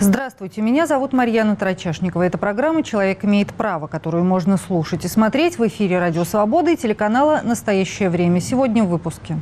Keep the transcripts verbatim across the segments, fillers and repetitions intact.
Здравствуйте, меня зовут Марьяна Тарачашникова. Это программа «Человек имеет право», которую можно слушать и смотреть в эфире «Радио Свобода» и телеканала «Настоящее время». Сегодня в выпуске.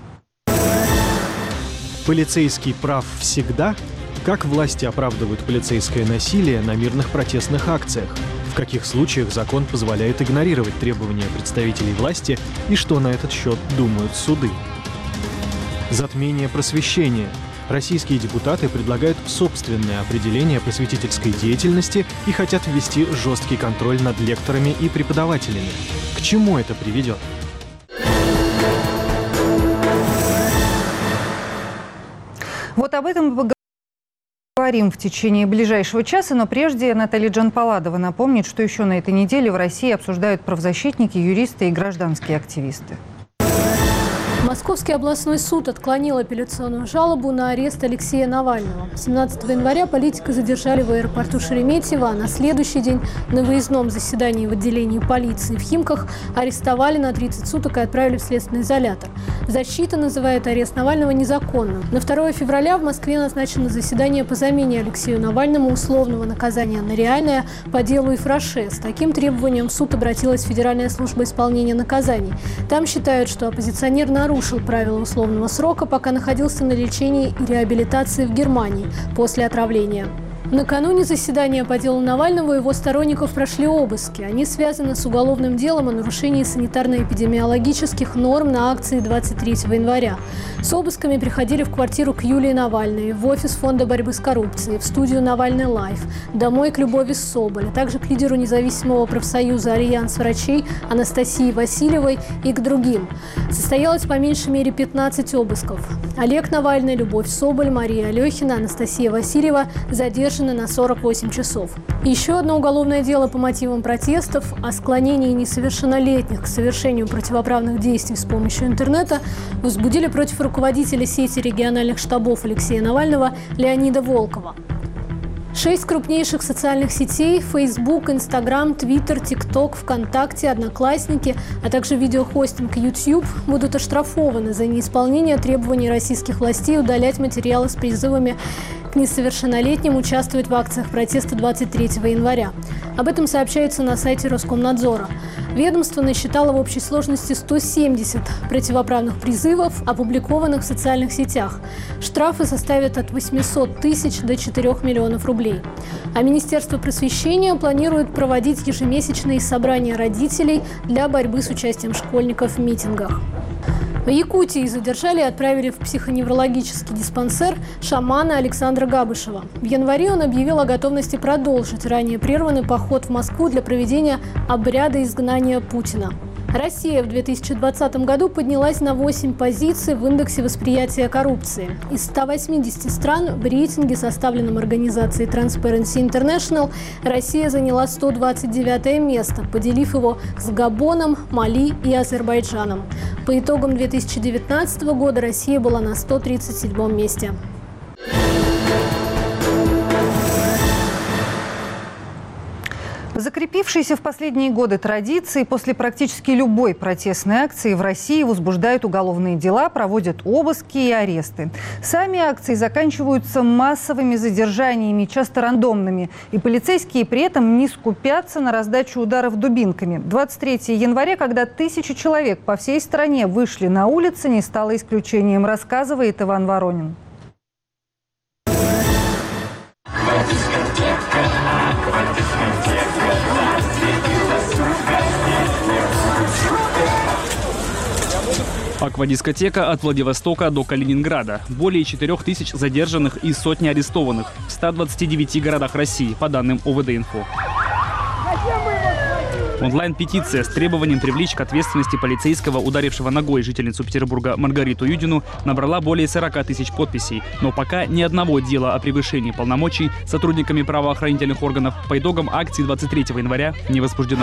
Полицейский прав всегда? Как власти оправдывают полицейское насилие на мирных протестных акциях? В каких случаях закон позволяет игнорировать требования представителей власти и что на этот счет думают суды? Затмение просвещения. Российские депутаты предлагают собственное определение просветительской деятельности и хотят ввести жесткий контроль над лекторами и преподавателями. К чему это приведет? Вот об этом мы поговорим в течение ближайшего часа, но прежде Наталья Джанпаладова напомнит, что еще на этой неделе в России обсуждают правозащитники, юристы и гражданские активисты. Московский областной суд отклонил апелляционную жалобу на арест Алексея Навального. семнадцатого января политика задержали в аэропорту Шереметьево, а на следующий день на выездном заседании в отделении полиции в Химках арестовали на тридцать суток и отправили в следственный изолятор. Защита называет арест Навального незаконным. На второе февраля в Москве назначено заседание по замене Алексею Навальному условного наказания на реальное по делу Ифраше. С таким требованием в суд обратилась Федеральная служба исполнения наказаний. Там считают, что оппозиционер нарушил нарушил правила условного срока, пока находился на лечении и реабилитации в Германии после отравления. Накануне заседания по делу Навального его сторонников прошли обыски. Они связаны с уголовным делом о нарушении санитарно-эпидемиологических норм на акции двадцать третьего января. С обысками приходили в квартиру к Юлии Навальной, в офис Фонда борьбы с коррупцией, в студию «Навальный Лайф», домой к Любови Соболь, а также к лидеру независимого профсоюза «Альянс врачей» Анастасии Васильевой и к другим. Состоялось по меньшей мере пятнадцать обысков. Олег Навальный, Любовь Соболь, Мария Алехина, Анастасия Васильева задержаны на сорок восемь часов. Еще одно уголовное дело по мотивам протестов о склонении несовершеннолетних к совершению противоправных действий с помощью интернета возбудили против руководителя сети региональных штабов Алексея Навального Леонида Волкова. Шесть крупнейших социальных сетей – Facebook, Instagram, Twitter, TikTok, ВКонтакте, Одноклассники, а также видеохостинг YouTube – будут оштрафованы за неисполнение требований российских властей удалять материалы с призывами к несовершеннолетним участвовать в акциях протеста двадцать третьего января. Об этом сообщается на сайте Роскомнадзора. Ведомство насчитало в общей сложности сто семьдесят противоправных призывов, опубликованных в социальных сетях. Штрафы составят от восьмисот тысяч до четырёх миллионов рублей. А Министерство просвещения планирует проводить ежемесячные собрания родителей для борьбы с участием школьников в митингах. В Якутии задержали и отправили в психоневрологический диспансер шамана Александра Габышева. В январе он объявил о готовности продолжить ранее прерванный поход в Москву для проведения обряда изгнания Путина. Россия в две тысячи двадцатом году поднялась на восемь позиций в индексе восприятия коррупции. Из ста восьмидесяти стран в рейтинге, составленном организацией Transparency International, Россия заняла сто двадцать девятое место, поделив его с Габоном, Мали и Азербайджаном. По итогам две тысячи девятнадцатого года Россия была на сто тридцать седьмом месте. Закрепившиеся в последние годы традиции после практически любой протестной акции в России возбуждают уголовные дела, проводят обыски и аресты. Сами акции заканчиваются массовыми задержаниями, часто рандомными. И полицейские при этом не скупятся на раздачу ударов дубинками. двадцать третьего января, когда тысячи человек по всей стране вышли на улицы, не стало исключением, рассказывает Иван Воронин. Аквадискотека от Владивостока до Калининграда. Более четырёх тысяч задержанных и сотни арестованных в ста двадцати девяти городах России, по данным ОВД-Инфо. Онлайн-петиция с требованием привлечь к ответственности полицейского, ударившего ногой жительницу Петербурга Маргариту Юдину, набрала более сорока тысяч подписей. Но пока ни одного дела о превышении полномочий сотрудниками правоохранительных органов по итогам акции двадцать третьего января не возбуждено.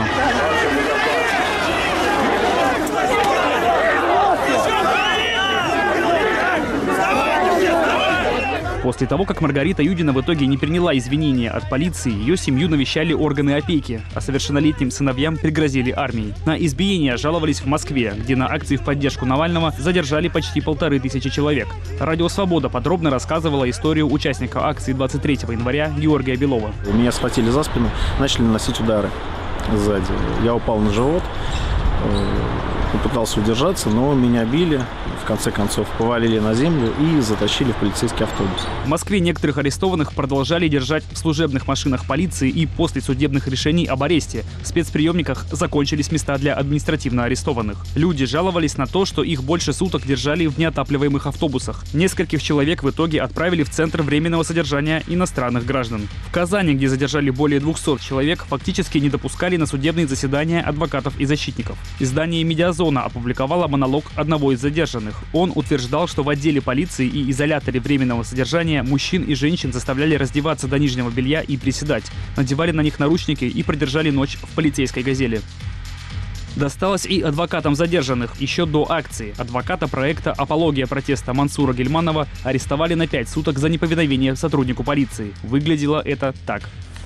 После того, как Маргарита Юдина в итоге не приняла извинения от полиции, ее семью навещали органы опеки, а совершеннолетним сыновьям пригрозили армией. На избиение жаловались в Москве, где на акции в поддержку Навального задержали почти полторы тысячи человек. Радио «Свобода» подробно рассказывала историю участника акции двадцать третьего января Георгия Белова. Меня схватили за спину, начали наносить удары сзади. Я упал на живот, попытался удержаться, но меня били. В конце концов повалили на землю и затащили в полицейский автобус. В Москве некоторых арестованных продолжали держать в служебных машинах полиции и после судебных решений об аресте. В спецприемниках закончились места для административно арестованных. Люди жаловались на то, что их больше суток держали в неотапливаемых автобусах. Нескольких человек в итоге отправили в Центр временного содержания иностранных граждан. В Казани, где задержали более двухсот человек, фактически не допускали на судебные заседания адвокатов и защитников. Издание «Медиазона» опубликовало монолог одного из задержанных. Он утверждал, что в отделе полиции и изоляторе временного содержания мужчин и женщин заставляли раздеваться до нижнего белья и приседать, надевали на них наручники и продержали ночь в полицейской «Газели». Досталось и адвокатам задержанных еще до акции. Адвоката проекта «Апология протеста» Мансура Гельманова арестовали на пять суток за неповиновение сотруднику полиции. Выглядело это так.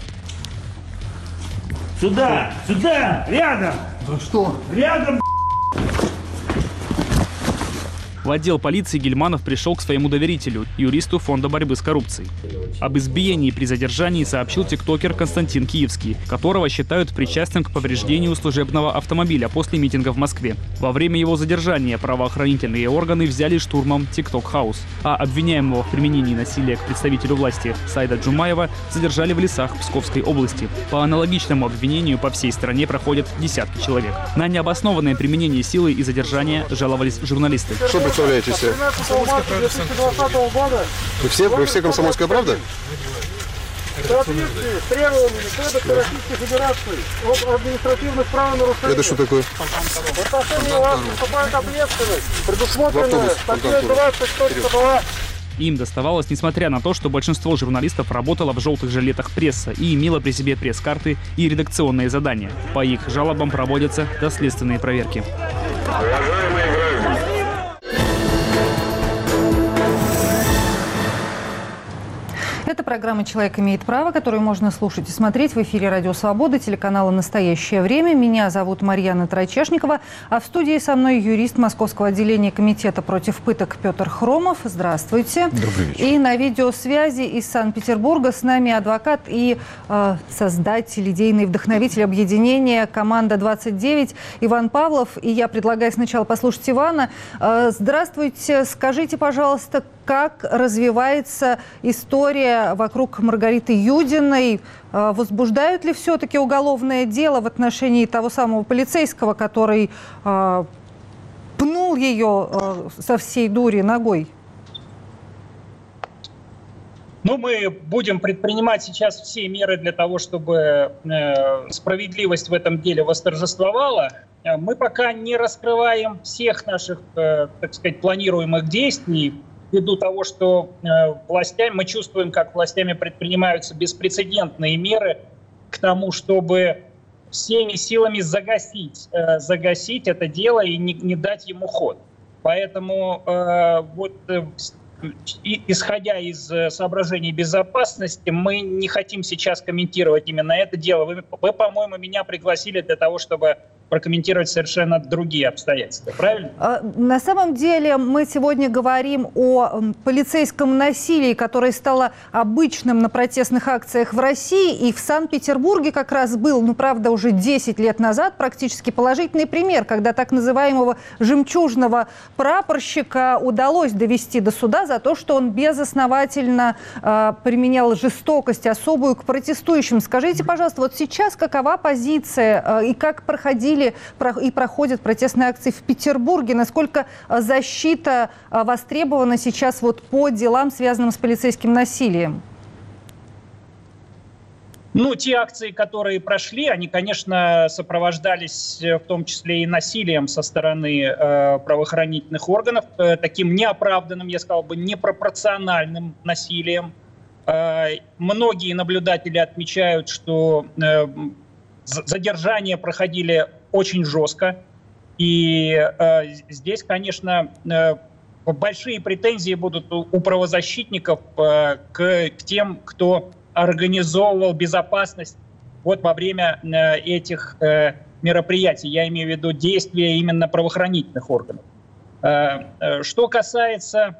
Сюда! Сюда! Рядом! Да что? Рядом! В отдел полиции Гельманов пришел к своему доверителю, юристу Фонда борьбы с коррупцией. Об избиении при задержании сообщил тиктокер Константин Киевский, которого считают причастным к повреждению служебного автомобиля после митинга в Москве. Во время его задержания правоохранительные органы взяли штурмом TikTok House, а обвиняемого в применении насилия к представителю власти Саида Джумаева задержали в лесах Псковской области. По аналогичному обвинению по всей стране проходят десятки человек. На необоснованное применение силы и задержания жаловались журналисты. Что представляете себе? Вы все, вы все «Комсомольская правда»? В соответствии с требованиями Кодекса Российской Федерации об административных правонарушениях. Это что такое? В отношении вас наступает ответственность, предусмотренная статьей двадцать точка два. Им доставалось, несмотря на то, что большинство журналистов работало в желтых жилетах пресса и имело при себе пресс-карты и редакционные задания. По их жалобам проводятся доследственные проверки. Это программа «Человек имеет право», которую можно слушать и смотреть в эфире «Радио Свобода», телеканала «Настоящее время». Меня зовут Марьяна Трачешникова, а в студии со мной юрист Московского отделения Комитета против пыток Петр Хромов. Здравствуйте. Добрый вечер. И на видеосвязи из Санкт-Петербурга с нами адвокат и э, создатель, идейный вдохновитель объединения «Команда двадцать девять» Иван Павлов. И я предлагаю сначала послушать Ивана. Э, здравствуйте. Скажите, пожалуйста, как развивается история вокруг Маргариты Юдиной? Возбуждают ли все-таки уголовное дело в отношении того самого полицейского, который э, пнул ее э, со всей дури ногой? Ну, мы будем предпринимать сейчас все меры для того, чтобы э, справедливость в этом деле восторжествовала. Мы пока не раскрываем всех наших, э, так сказать, планируемых действий, ввиду того, что э, властями, мы чувствуем, как властями предпринимаются беспрецедентные меры к тому, чтобы всеми силами загасить, э, загасить это дело и не, не дать ему ход. Поэтому э, вот, э, и, исходя из э, соображений безопасности, мы не хотим сейчас комментировать именно это дело. Вы, вы, по-моему, меня пригласили для того, чтобы прокомментировать совершенно другие обстоятельства, правильно? На самом деле мы сегодня говорим о полицейском насилии, которое стало обычным на протестных акциях в России. И в Санкт-Петербурге как раз был, ну правда, уже десять лет назад практически положительный пример, когда так называемого жемчужного прапорщика удалось довести до суда за то, что он безосновательно э, применял жестокость особую к протестующим. Скажите, пожалуйста, вот сейчас какова позиция э, и как проходили и проходят протестные акции в Петербурге? Насколько защита востребована сейчас вот по делам, связанным с полицейским насилием? Ну, те акции, которые прошли, они, конечно, сопровождались в том числе и насилием со стороны э, правоохранительных органов, э, таким неоправданным, я сказал бы, непропорциональным насилием. Э, многие наблюдатели отмечают, что э, задержания проходили очень жестко. И э, здесь, конечно, э, большие претензии будут у, у правозащитников э, к, к тем, кто организовывал безопасность вот во время э, этих э, мероприятий. Я имею в виду действия именно правоохранительных органов. Э, э, что касается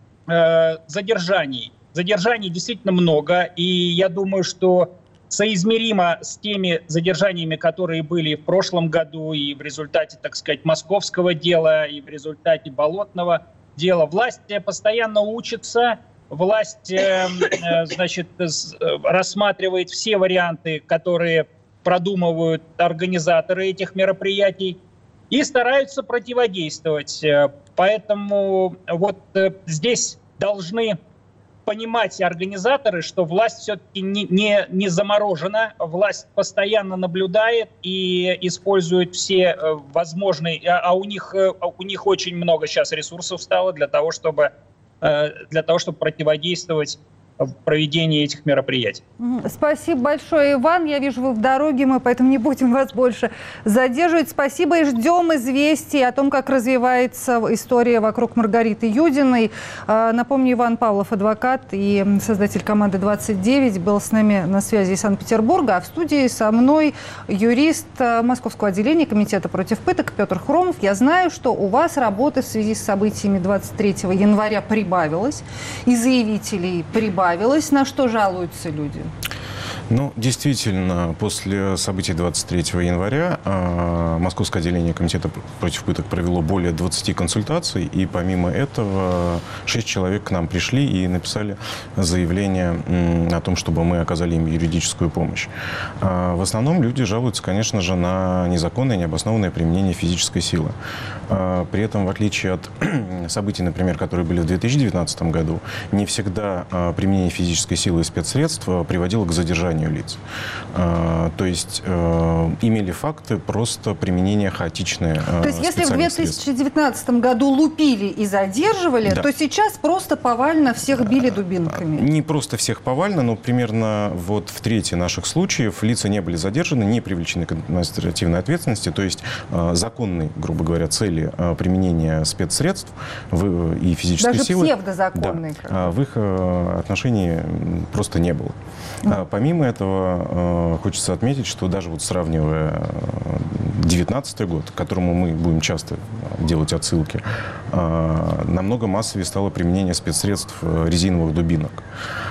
э, задержаний. Задержаний действительно много, и я думаю, что соизмеримо с теми задержаниями, которые были в прошлом году и в результате, так сказать, московского дела, и в результате болотного дела. Власть постоянно учится, власть, э, э, значит, рассматривает все варианты, которые продумывают организаторы этих мероприятий, и стараются противодействовать. Поэтому вот э, здесь должны понимать организаторы, что власть все-таки не, не, не заморожена, власть постоянно наблюдает и использует все возможные, а, а у них, у них очень много сейчас ресурсов стало для того, чтобы, для того, чтобы противодействовать в проведении этих мероприятий. Спасибо большое, Иван. Я вижу, вы в дороге, мы поэтому не будем вас больше задерживать. Спасибо и ждем известий о том, как развивается история вокруг Маргариты Юдиной. Напомню, Иван Павлов, адвокат и создатель команды двадцать девять, был с нами на связи из Санкт-Петербурга, а в студии со мной юрист Московского отделения Комитета против пыток Петр Хромов. Я знаю, что у вас работы в связи с событиями двадцать третьего января прибавилось, и заявителей прибавилось. На что жалуются люди? Ну, действительно, после событий двадцать третьего января э, Московское отделение Комитета против пыток провело более двадцати консультаций, и помимо этого шесть человек к нам пришли и написали заявление э, о том, чтобы мы оказали им юридическую помощь. Э, в основном люди жалуются, конечно же, на незаконное, необоснованное применение физической силы. Э, при этом, в отличие от событий, например, которые были в две тысячи девятнадцатом году, не всегда э, применение физической силы и спецсредств приводило к задержанию лиц. То есть имели факты просто применения хаотичные. То есть если в две тысячи девятнадцатом году лупили и задерживали, да, то сейчас просто повально всех били дубинками? Не просто всех повально, но примерно вот в трети наших случаев лица не были задержаны, не привлечены к административной ответственности, то есть законной, грубо говоря, цели применения спецсредств и физической Даже силы. Даже псевдозаконные. Да, в их отношении просто не было. Mm. Помимо этого, хочется отметить, что даже вот сравнивая девятнадцатый год, к которому мы будем часто делать отсылки, намного массовее стало применение спецсредств резиновых дубинок.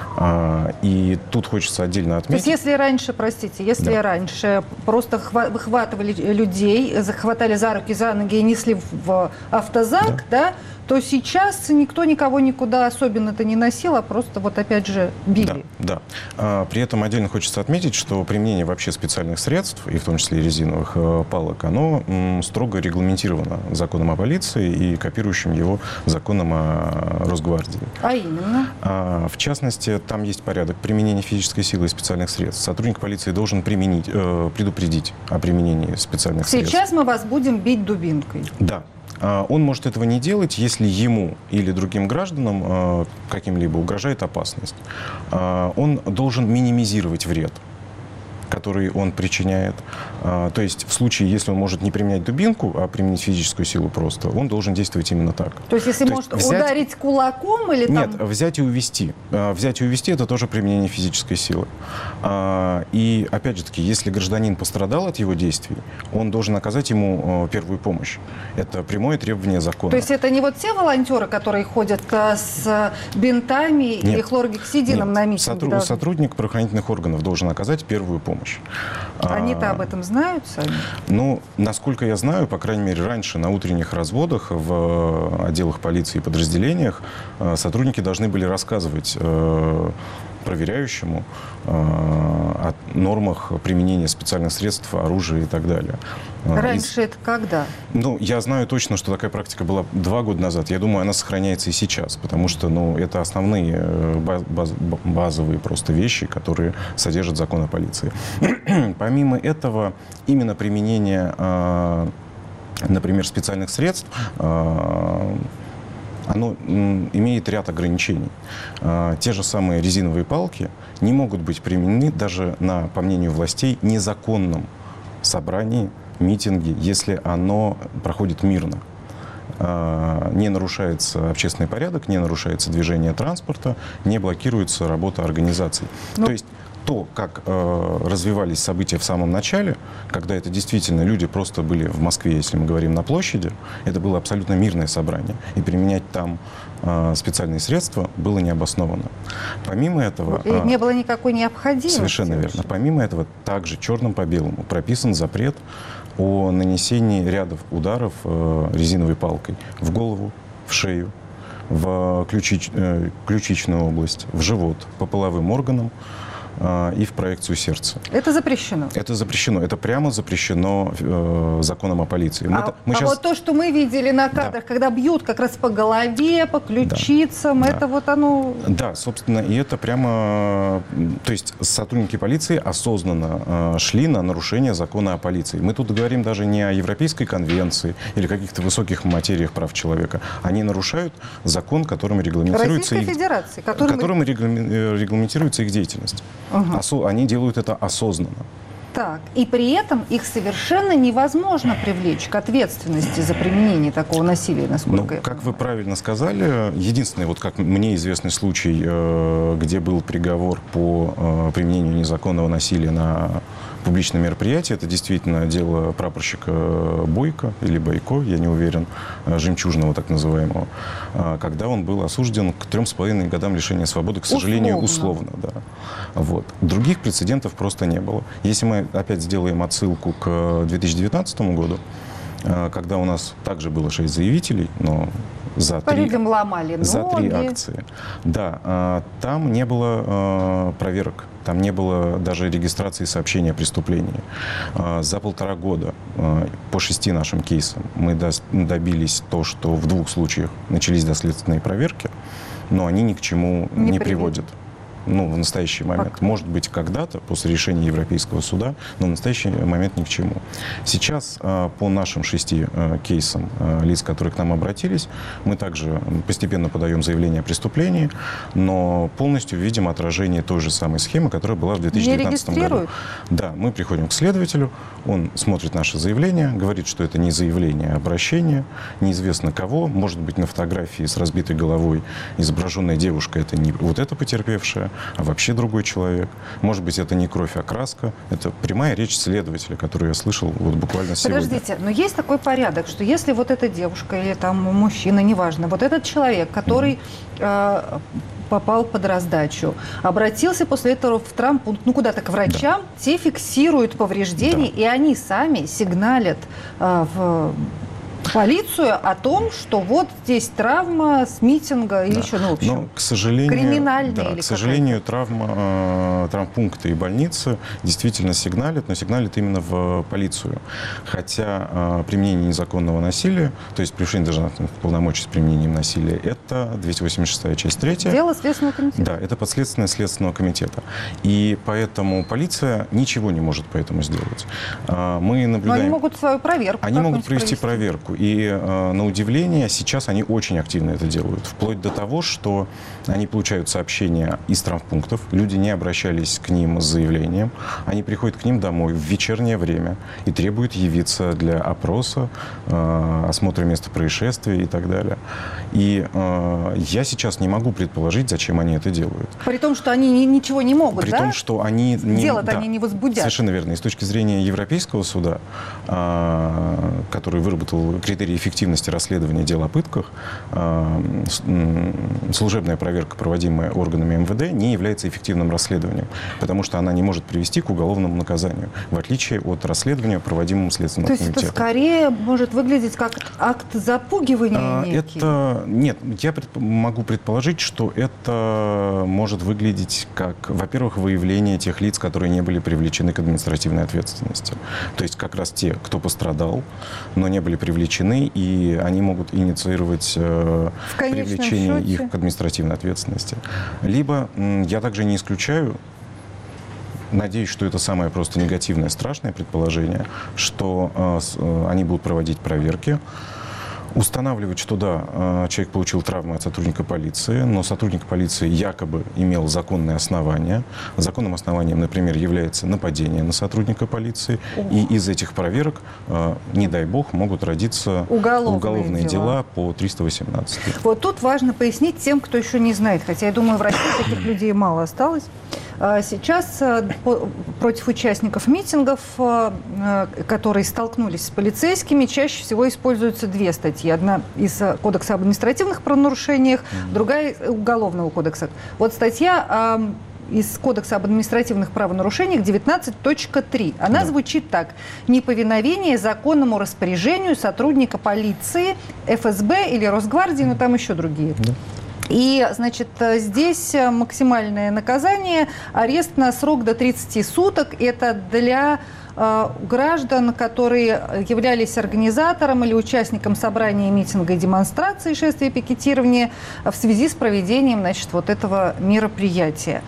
И тут хочется отдельно отметить... То есть если раньше, простите, если да. раньше просто выхватывали людей, захватали за руки, за ноги и несли в автозак, да, да, то сейчас никто никого никуда особенно-то не носил, а просто вот опять же били. Да, да. При этом отдельно хочется отметить, что применение вообще специальных средств, и в том числе резиновых палок, оно строго регламентировано законом о полиции и копирующим его законом о Росгвардии. А именно? В частности, там есть порядок применения физической силы и специальных средств. Сотрудник полиции должен применить, предупредить о применении специальных Сейчас средств. Сейчас мы вас будем бить дубинкой. Да. Он может этого не делать, если ему или другим гражданам каким-либо угрожает опасность. Он должен минимизировать вред, который он причиняет. То есть в случае, если он может не применять дубинку, а применить физическую силу просто, он должен действовать именно так. То есть если То может есть взять... ударить кулаком или Нет, там... взять и увести. Взять и увести – это тоже применение физической силы. И опять же таки, если гражданин пострадал от его действий, он должен оказать ему первую помощь. Это прямое требование закона. То есть это не вот те волонтеры, которые ходят с бинтами Нет. или хлоргексидином Нет. на митинг? Сотруд... Сотрудник правоохранительных органов должен оказать первую помощь. Они-то а, об этом знают сами? Ну, насколько я знаю, по крайней мере, раньше на утренних разводах в отделах полиции и подразделениях сотрудники должны были рассказывать э, проверяющему э, о нормах применения специальных средств, оружия и так далее. Раньше и... это когда? Ну, я знаю точно, что такая практика была два года назад. Я думаю, она сохраняется и сейчас, потому что, ну, это основные баз, базовые просто вещи, которые содержат закон о полиции. Помимо этого, именно применение, э, например, специальных средств, э, оно имеет ряд ограничений. Те же самые резиновые палки не могут быть применены даже на, по мнению властей, незаконном собрании, митинге, если оно проходит мирно. не нарушается общественный порядок, не нарушается движение транспорта, не блокируется работа организаций. Ну... То есть то, как э, развивались события в самом начале, когда это действительно люди просто были в Москве, если мы говорим на площади, это было абсолютно мирное собрание. И применять там э, специальные средства было необоснованно. Помимо этого... И э, не было никакой необходимости. Совершенно верно. Помимо этого, также черным по белому прописан запрет о нанесении рядов ударов э, резиновой палкой в голову, в шею, в ключич, э, ключичную область, в живот, по половым органам и в проекцию сердца. Это запрещено? Это запрещено. Это прямо запрещено э, законом о полиции. Мы а это, мы а сейчас... вот то, что мы видели на кадрах, да. когда бьют как раз по голове, по ключицам, да. это да. вот оно... Да, собственно, и это прямо... То есть сотрудники полиции осознанно э, шли на нарушение закона о полиции. Мы тут говорим даже не о Европейской конвенции или каких-то высоких материях прав человека. Они нарушают закон, которым регламентируется... Российской их... Федерации, которым... которым регламентируется их деятельность. Угу. Осо... Они делают это осознанно. Так, и при этом их совершенно невозможно привлечь к ответственности за применение такого насилия, насколько ну, я как понимаю. Вы правильно сказали, единственный, вот как мне известный случай, где был приговор по применению незаконного насилия на публичном мероприятии, это действительно дело прапорщика Бойко или Бойко, я не уверен, Жемчужного так называемого, когда он был осужден к трем с половиной годам лишения свободы, к сожалению, условно. условно да. Вот. Других прецедентов просто не было. Если мы опять сделаем отсылку к две тысячи девятнадцатому году, когда у нас также было шесть заявителей, но за три, ломали за ноги. три акции. Да, там не было проверок, там не было даже регистрации сообщения о преступлении. За полтора года по шести нашим кейсам мы добились то, что в двух случаях начались доследственные проверки, но они ни к чему не, не приводят. Ну, в настоящий момент. Пока. Может быть, когда-то, после решения Европейского суда, но в настоящий момент ни к чему. Сейчас э, по нашим шести э, кейсам э, лиц, которые к нам обратились, мы также постепенно подаем заявление о преступлении, но полностью видим отражение той же самой схемы, которая была в две тысячи девятнадцатом году. Да, мы приходим к следователю, он смотрит наше заявление, говорит, что это не заявление, а обращение, неизвестно кого, может быть, на фотографии с разбитой головой изображенная девушка, это не вот эта потерпевшая, а вообще другой человек. Может быть, это не кровь, а краска. Это прямая речь следователя, которую я слышал вот буквально сегодня. Подождите, но есть такой порядок, что если вот эта девушка или там мужчина, неважно, вот этот человек, который mm-hmm. э, попал под раздачу, обратился после этого в травмпункт, ну куда-то к врачам, да. те фиксируют повреждения, да. и они сами сигналят э, в... полицию о том, что вот здесь травма с митинга или да. еще, ну, в общем, Но, к сожалению, криминальная да, или к сожалению, травма, э, травмпункты и больницы действительно сигналят, но сигналят именно в полицию. Хотя э, применение незаконного насилия, то есть превышение должностных полномочий с применением насилия, это двести восемьдесят шестая часть третья. Дело Следственного комитета. Да, это подследственное Следственного комитета. И поэтому полиция ничего не может по этому сделать. Э, мы наблюдаем... Но они могут свою проверку. Они могут провести, провести проверку. И, э, на удивление, сейчас они очень активно это делают. Вплоть до того, что они получают сообщения из травмпунктов, люди не обращались к ним с заявлением, они приходят к ним домой в вечернее время и требуют явиться для опроса, э, осмотра места происшествия и так далее. И э, я сейчас не могу предположить, зачем они это делают. При том, что они ничего не могут, При да? При том, что они... Не, Дело-то да, они не возбудят. Совершенно верно. И с точки зрения Европейского суда, э, который выработал критерии эффективности расследования дел о пытках, служебная проверка, проводимая органами эм вэ дэ, не является эффективным расследованием, потому что она не может привести к уголовному наказанию, в отличие от расследования, проводимого Следственным комитетом. То есть это скорее может выглядеть как акт запугивания а, некий? Это... Нет, я предп... могу предположить, что это может выглядеть как, во-первых, выявление тех лиц, которые не были привлечены к административной ответственности. То есть как раз те, кто пострадал, но не были привлечены, и они могут инициировать э, привлечение счете. их к административной ответственности. Либо я также не исключаю, надеюсь, что это самое просто негативное, страшное предположение, что э, с, э, они будут проводить проверки, Устанавливать, что да, человек получил травмы от сотрудника полиции, но сотрудник полиции якобы имел законные основания. Законным основанием, например, является нападение на сотрудника полиции. И из этих проверок, не дай бог, могут родиться уголовные, уголовные дела. дела по триста восемнадцать. Вот тут важно пояснить тем, кто еще не знает, хотя я думаю, в России таких людей мало осталось. Сейчас против участников митингов, которые столкнулись с полицейскими, чаще всего используются две статьи. Одна из Кодекса об административных правонарушениях, другая – Уголовного кодекса. Вот статья из Кодекса об административных правонарушениях девятнадцать точка три. Она да. звучит так. Неповиновение законному распоряжению сотрудника полиции, эф эс бэ или Росгвардии, но там еще другие. Да. И, значит, здесь максимальное наказание – арест на срок до тридцати суток. Это для э, граждан, которые являлись организатором или участником собрания, митинга и демонстрации, шествия, пикетирования в связи с проведением, значит, вот этого мероприятия.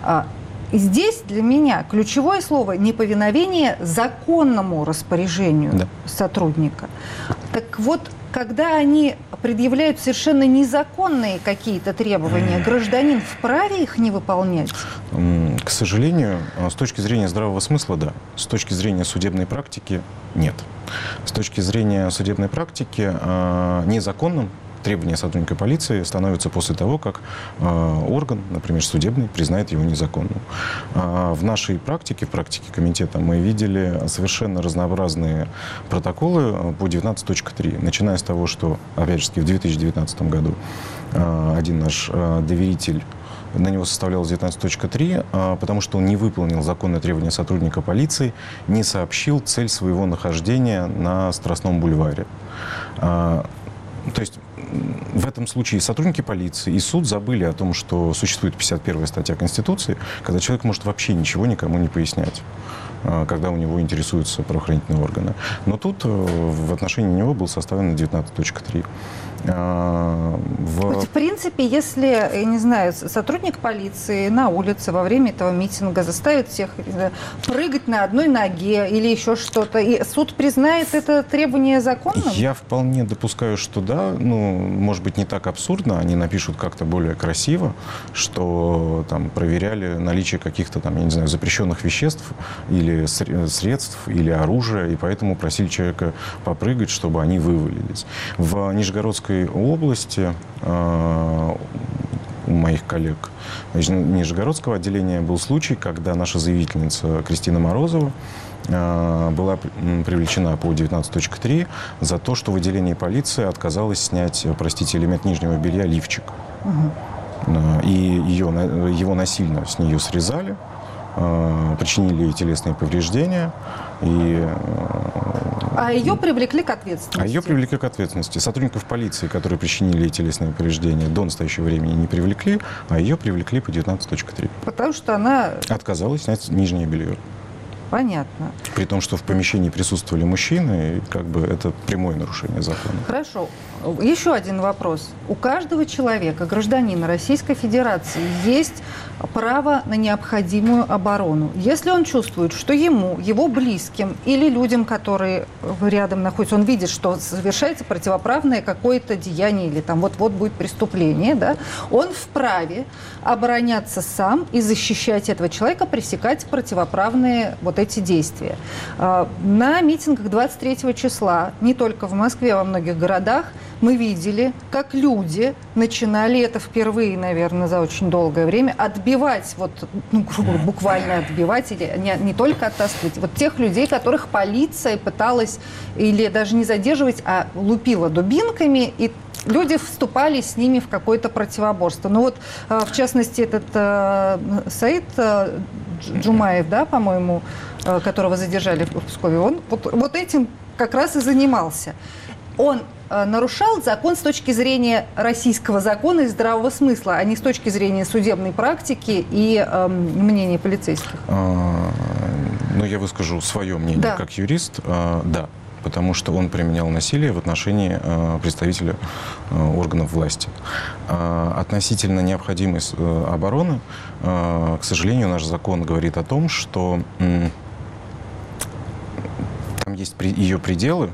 И здесь для меня ключевое слово – неповиновение законному распоряжению да. сотрудника. Так вот, когда они предъявляют совершенно незаконные какие-то требования, гражданин вправе их не выполнять? К сожалению, с точки зрения здравого смысла, да. С точки зрения судебной практики, нет. С точки зрения судебной практики, незаконным требования сотрудника полиции становятся после того, как э, орган, например, судебный, признает его незаконным. А в нашей практике, в практике комитета, мы видели совершенно разнообразные протоколы по девятнадцать точка три. Начиная с того, что, опять же, в две тысячи девятнадцатом году э, один наш э, доверитель, на него составлялось девятнадцать точка три, э, потому что он не выполнил законные требования сотрудника полиции, не сообщил цель своего нахождения на Страстном бульваре. Э, то есть в этом случае сотрудники полиции и суд забыли о том, что существует пятьдесят первая статья Конституции, когда человек может вообще ничего никому не пояснять, когда у него интересуются правоохранительные органы. Но тут в отношении него был составлен девятнадцать точка три. В... В принципе, если, я не знаю, сотрудник полиции на улице во время этого митинга заставит всех знаю, прыгать на одной ноге или еще что-то, и суд признает это требование законным? Я вполне допускаю, что да. Ну, может быть, не так абсурдно. Они напишут как-то более красиво, что там проверяли наличие каких-то там, я не знаю, запрещенных веществ или средств, или оружия, и поэтому просили человека попрыгать, чтобы они вывалились. В Нижегородской области э, у моих коллег Нижегородского отделения был случай, когда наша заявительница Кристина Морозова э, была привлечена по девятнадцать точка три за то, что в отделении полиции отказалась снять, простите, элемент нижнего белья лифчик. Угу. Э, и ее, его насильно с нее срезали, э, причинили ей телесные повреждения. И, а ее привлекли к ответственности? А ее привлекли к ответственности. Сотрудников полиции, которые причинили телесные повреждения, до настоящего времени не привлекли, а ее привлекли по девятнадцать точка три. Потому что она... отказалась снять нижнее белье. Понятно. При том, что в помещении присутствовали мужчины, и как бы это прямое нарушение закона. Хорошо. Еще один вопрос. У каждого человека, гражданина Российской Федерации, есть право на необходимую оборону. Если он чувствует, что ему, его близким или людям, которые рядом находятся, он видит, что совершается противоправное какое-то деяние или там вот-вот будет преступление, да, он вправе обороняться сам и защищать этого человека, пресекать противоправные вот эти действия. На митингах двадцать третьего числа, не только в Москве, а во многих городах, мы видели, как люди начинали это впервые, наверное, за очень долгое время, отбивать, вот, ну, грубо, буквально отбивать, или не, не только оттаскивать, вот тех людей, которых полиция пыталась или даже не задерживать, а лупила дубинками, и люди вступали с ними в какое-то противоборство. Ну вот, в частности, этот э, Саид э, Джумаев, да, по-моему, э, которого задержали в Пскове, он вот, вот этим как раз и занимался. Он нарушал закон с точки зрения российского закона и здравого смысла, а не с точки зрения судебной практики и э, мнения полицейских? А, ну, я выскажу свое мнение да. как юрист. А, да, потому что он применял насилие в отношении а, представителя а, органов власти. А, относительно необходимости а, обороны, а, к сожалению, наш закон говорит о том, что м, там есть при, ее пределы,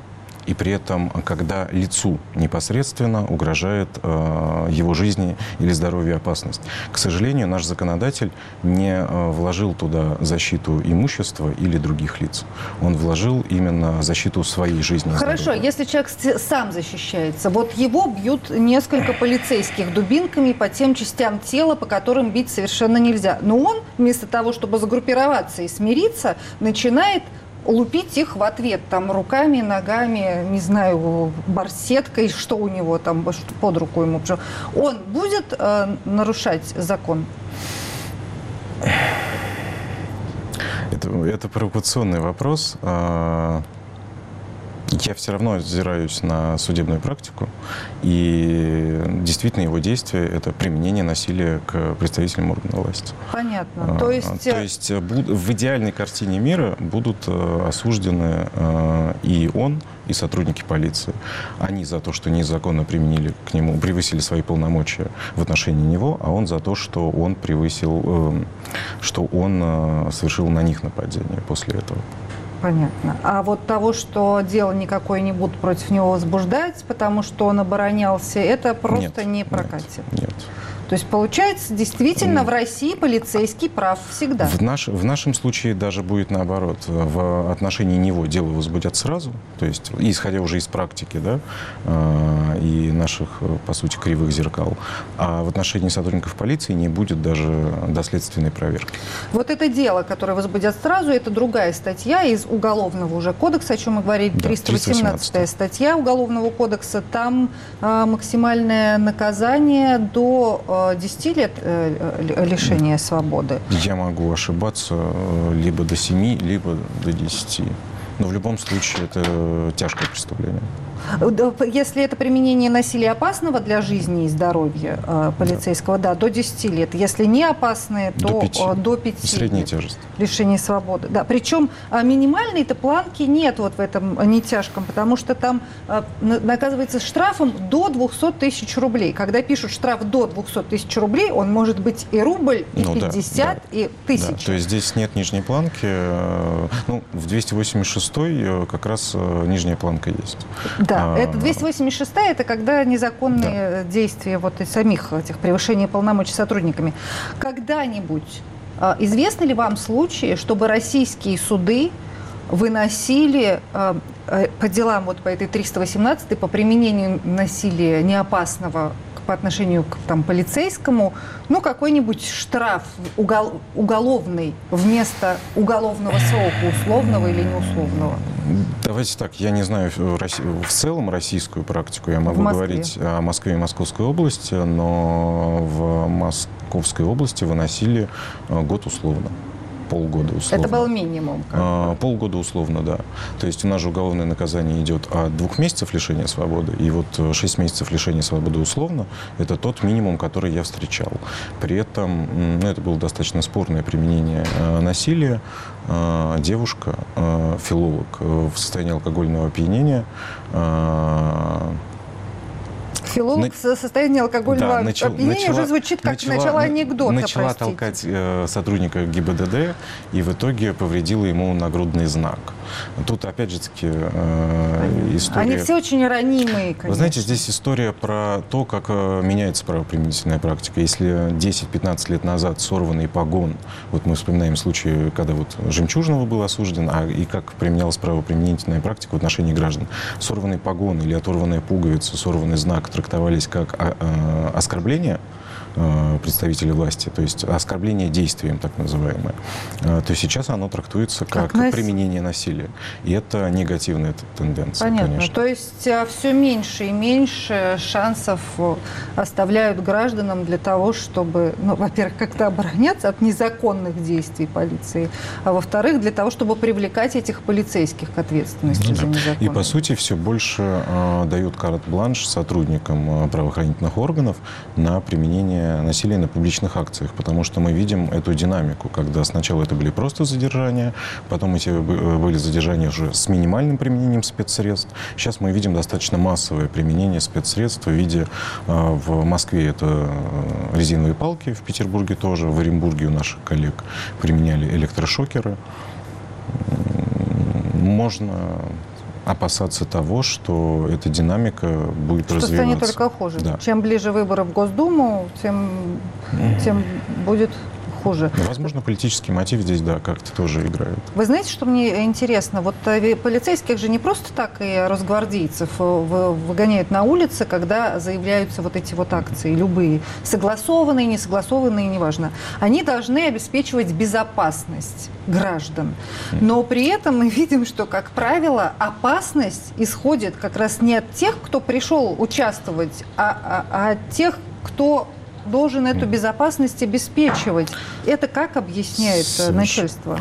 и при этом, когда лицу непосредственно угрожает э, его жизни или здоровью опасность. К сожалению, наш законодатель не э, вложил туда защиту имущества или других лиц. Он вложил именно защиту своей жизни. Хорошо, если человек сам защищается, вот его бьют несколько полицейских дубинками по тем частям тела, по которым бить совершенно нельзя. Но он, вместо того, чтобы загруппироваться и смириться, начинает лупить их в ответ, там, руками, ногами, не знаю, барсеткой, что у него там под руку ему. Он будет э, нарушать закон? Это, это провокационный вопрос. Я все равно озираюсь на судебную практику, и действительно его действие – это применение насилия к представителям органов власти. Понятно. То есть, То есть в идеальной картине мира будут осуждены и он, и сотрудники полиции. Они за то, что незаконно применили к нему, превысили свои полномочия в отношении него, а он за то, что он превысил, что он совершил на них нападение после этого. Понятно. А вот того, что дело никакое не будут против него возбуждать, потому что он оборонялся, это просто нет, не прокатит? Нет, нет. То есть, получается, действительно, в России полицейский прав всегда. В, наш, в нашем случае даже будет наоборот. В отношении него дело возбудят сразу, то есть, исходя уже из практики, да, и наших, по сути, кривых зеркал. А в отношении сотрудников полиции не будет даже доследственной проверки. Вот это дело, которое возбудят сразу, это другая статья из Уголовного уже кодекса, о чем мы говорили, да, триста восемнадцатая статья Уголовного кодекса. Там а, максимальное наказание до десяти лет лишения свободы. Я могу ошибаться либо до семи, либо до десяти. Но в любом случае это тяжкое преступление. Если это применение насилия опасного для жизни и здоровья э, полицейского, да. да, до десяти лет. Если не опасное, то до пяти. Средняя тяжесть. Лишение свободы. Да. Причем а, минимальной-то планки нет вот в этом нетяжком, потому что там а, наказывается штрафом до двухсот тысяч рублей. Когда пишут штраф до двухсот тысяч рублей, он может быть и рубль, и ну, пятьдесят, да, и тысяча. Да. То есть здесь нет нижней планки. Ну, в двести восемьдесят шестой как раз нижняя планка есть. Да, это двести восемьдесят шестая, это когда незаконные да. действия вот и самих этих превышения полномочий сотрудниками. Когда-нибудь а, известны ли вам случаи, чтобы российские суды выносили а, по делам вот по этой триста восемнадцатой по применению насилия неопасного по отношению к там, полицейскому, ну, какой-нибудь штраф угол, уголовный вместо уголовного срока, условного или неусловного? Давайте так, я не знаю в целом российскую практику, я могу говорить о Москве и Московской области, но в Московской области выносили год условно. Полгода условно. Это был минимум? А, полгода условно, да. То есть у нас же уголовное наказание идет от двух месяцев лишения свободы, и вот шесть месяцев лишения свободы условно – это тот минимум, который я встречал. При этом, ну, это было достаточно спорное применение а, насилия. А, девушка, а, филолог в состоянии алкогольного опьянения, а, Филолог в состоянии алкогольного да, начал, опьянения начала, уже звучит как начала, начало анекдота, Начала простите. толкать э, сотрудника ГИБДД и в итоге повредила ему нагрудный знак. Тут, опять же таки, э, история... Они все очень ранимые, конечно. Вы знаете, здесь история про то, как э, меняется правоприменительная практика. Если десять-пятнадцать лет назад сорванный погон, вот мы вспоминаем случай, когда вот Жемчужного был осужден, а и как применялась правоприменительная практика в отношении граждан. Сорванный погон или оторванная пуговица, сорванный знак трактовались как а, а, оскорбление а, представителей власти, то есть оскорбление действием, так называемое, а, то сейчас оно трактуется как, как применение насилия. И это негативная тенденция, понятно. Конечно. То есть а, все меньше и меньше шансов оставляют гражданам для того, чтобы, ну, во-первых, как-то обороняться от незаконных действий полиции, а во-вторых, для того, чтобы привлекать этих полицейских к ответственности ну, за незаконные. И, по сути, все больше а, дают карт-бланш сотрудникам правоохранительных органов на применение насилия на публичных акциях, потому что мы видим эту динамику, когда сначала это были просто задержания, потом эти были задержания уже с минимальным применением спецсредств. Сейчас мы видим достаточно массовое применение спецсредств в виде, в Москве это резиновые палки, в Петербурге тоже, в Оренбурге у наших коллег применяли электрошокеры. Можно опасаться того, что эта динамика будет что развиваться. Что станет только хуже. Да. Чем ближе выборы в Госдуму, тем, mm-hmm. тем будет хуже. Но, возможно, политический мотив здесь, да, как-то тоже играет. Вы знаете, что мне интересно? Вот полицейских же не просто так и росгвардейцев выгоняют на улицы, когда заявляются вот эти вот акции, любые, согласованные, несогласованные, неважно. Они должны обеспечивать безопасность граждан. Но при этом мы видим, что, как правило, опасность исходит как раз не от тех, кто пришел участвовать, а, а, а от тех, кто должен эту безопасность обеспечивать. Это как объясняет Соверш... начальство?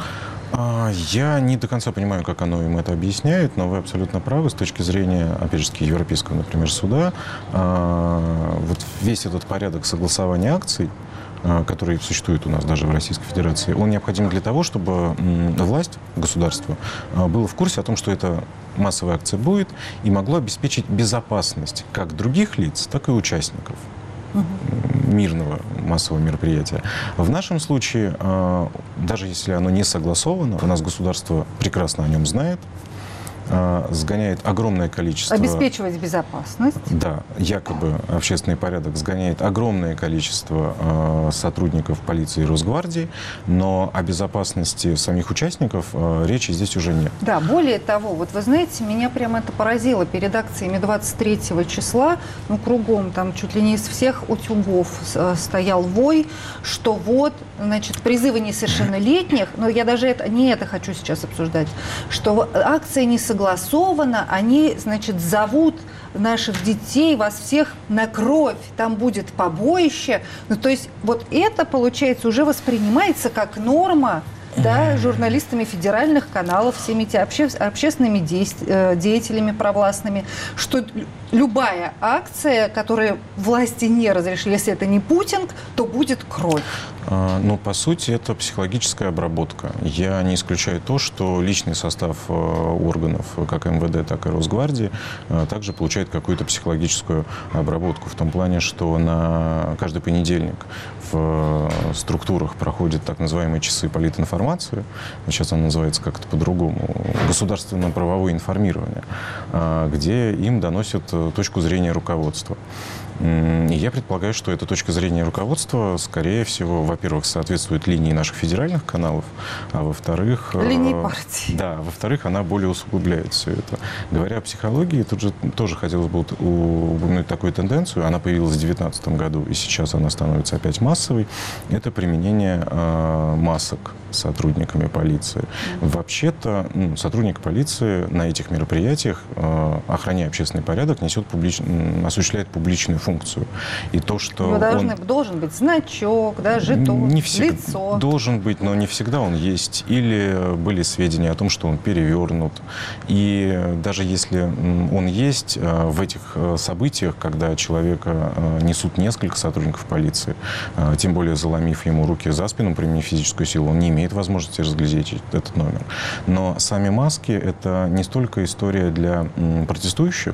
Я не до конца понимаю, как оно им это объясняет, но вы абсолютно правы. С точки зрения, опять же, Европейского, например, суда, вот весь этот порядок согласования акций, который существует у нас даже в Российской Федерации, он необходим для того, чтобы власть, государство, было в курсе о том, что эта массовая акция будет, и могло обеспечить безопасность как других лиц, так и участников мирного массового мероприятия. В нашем случае, даже если оно не согласовано, у нас государство прекрасно о нем знает, сгоняет огромное количество... Обеспечивать безопасность. Да, якобы общественный порядок сгоняет огромное количество э, сотрудников полиции и Росгвардии, но о безопасности самих участников э, речи здесь уже нет. Да, более того, вот вы знаете, меня прямо это поразило. Перед акциями двадцать третьего числа, ну, кругом там чуть ли не из всех утюгов стоял вой, что вот, значит, призывы несовершеннолетних, но я даже это, не это хочу сейчас обсуждать, что акция не согласована, согласованно, они, значит, зовут наших детей, вас всех на кровь, там будет побоище. Ну, то есть вот это, получается, уже воспринимается как норма, да, журналистами федеральных каналов, всеми теми обще, общественными деятелями провластными, что любая акция, которую власти не разрешили, если это не путинг, то будет кровь. Ну, по сути, это психологическая обработка. Я не исключаю то, что личный состав органов, как эм вэ дэ, так и Росгвардии, также получает какую-то психологическую обработку. В том плане, что на каждый понедельник в структурах проходят так называемые часы политинформации. Сейчас она называется как-то по-другому. Государственно-правовое информирование, где им доносят точку зрения руководства. И я предполагаю, что эта точка зрения руководства, скорее всего, во-первых, соответствует линии наших федеральных каналов, а во-вторых... Линии партии. Да, во-вторых, она более усугубляет все это. Говоря о психологии, тут же тоже хотелось бы упомянуть такую тенденцию. Она появилась в две тысячи девятнадцатом году, и сейчас она становится опять массовой. Это применение э, масок сотрудниками полиции. Вообще-то ну, сотрудник полиции на этих мероприятиях, э, охраняя общественный порядок, несет публич... осуществляет публичную функцию. И то, что должны, он... должен быть значок, да, жетон, не всегда... лицо. Должен быть, но не всегда он есть. Или были сведения о том, что он перевернут. И даже если он есть, в этих событиях, когда человека несут несколько сотрудников полиции, тем более заломив ему руки за спину, применив физическую силу, он не имеет возможности разглядеть этот номер. Но сами маски — это не столько история для протестующих,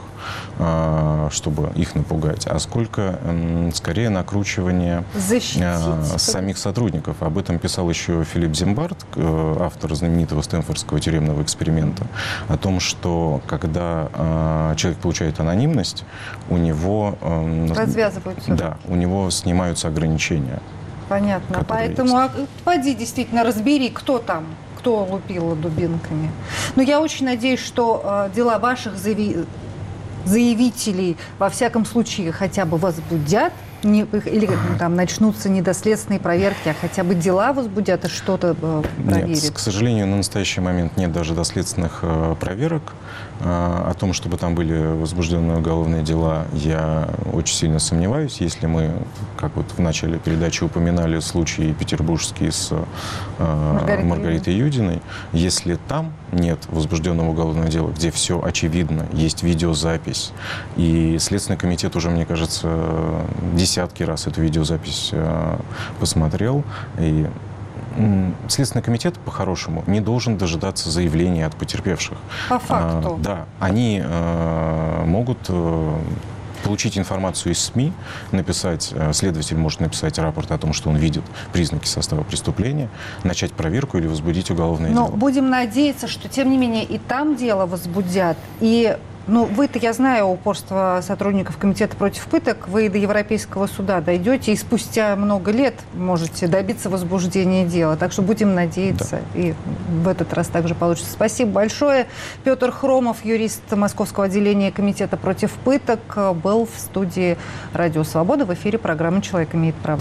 чтобы их напугать, а сколько, скорее, накручивание Защитить. самих сотрудников. Об этом писал еще Филипп Зимбард, автор знаменитого Стэнфордского тюремного эксперимента, о том, что когда человек получает анонимность, у него... Развязываются. Да, у него снимаются ограничения. Понятно. Поэтому есть. Поди действительно разбери, кто там, кто лупил дубинками. Но я очень надеюсь, что дела ваших заяви... заявителей во всяком случае хотя бы возбудят, не, или там начнутся недоследственные проверки, а хотя бы дела возбудят и что-то э, проверят. Нет, к сожалению, на настоящий момент нет даже доследственных э, проверок. Э, о том, чтобы там были возбуждены уголовные дела, я очень сильно сомневаюсь. Если мы, как вот в начале передачи упоминали случай петербургский с э, Маргаритой, Маргаритой Юдиной, если там нет возбужденного уголовного дела, где все очевидно, есть видеозапись, и Следственный комитет уже, мне кажется, десятки раз эту видеозапись э, посмотрел. И м, Следственный комитет, по-хорошему, не должен дожидаться заявления от потерпевших. По факту. А, да, они э, могут... Э, получить информацию из СМИ, написать, следователь может написать рапорт о том, что он видит признаки состава преступления, начать проверку или возбудить уголовное Но дело. будем надеяться, что, тем не менее, и там дело возбудят. И, ну, вы-то, я знаю, упорство сотрудников Комитета против пыток, вы до Европейского суда дойдете, и спустя много лет можете добиться возбуждения дела. Так что будем надеяться, да. И в этот раз также получится. Спасибо большое. Петр Хромов, юрист Московского отделения Комитета против пыток, был в студии «Радио Свобода» в эфире программы «Человек имеет право».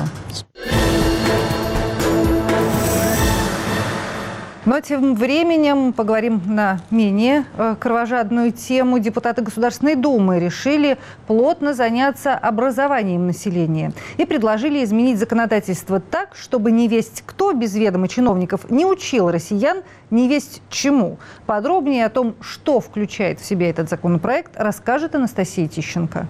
Но тем временем поговорим на менее э, кровожадную тему. Депутаты Государственной Думы решили плотно заняться образованием населения и предложили изменить законодательство так, чтобы невесть кто без ведома чиновников не учил россиян невесть чему. Подробнее о том, что включает в себя этот законопроект, расскажет Анастасия Тищенко.